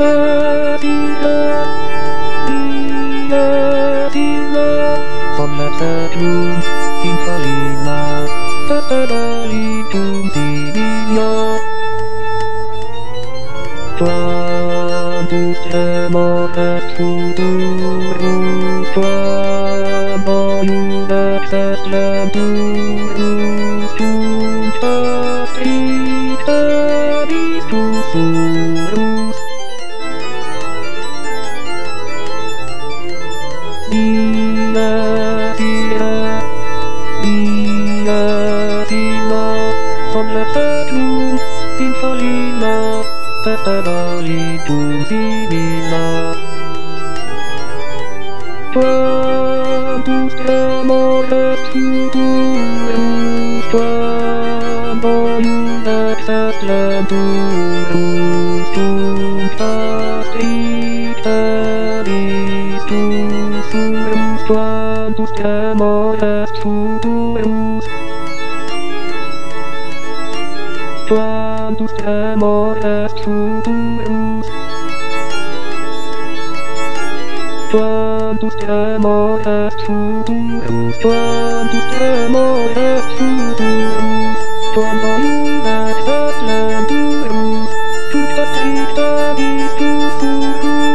Von letzter Blumen in Verlina, das Liebtum sie mir. Quantus temores futurus, quando iudex est lenturus, cum stricteris tu surus. Von letzter Blumen in Verlina, Liebtum simila. Quantus temores futurus, quando iudex est lenturus, cum stricteris tu surus. Quantus temores futurus, quantus temores futurus, quantus temores futurus, quantus temores futurus, quando iudex est lenturus, cum stricteris tu surus,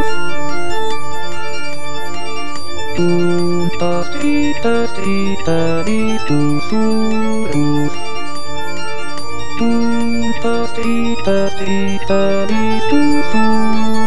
cum stricteris tu surus, cum stricteris tu surus.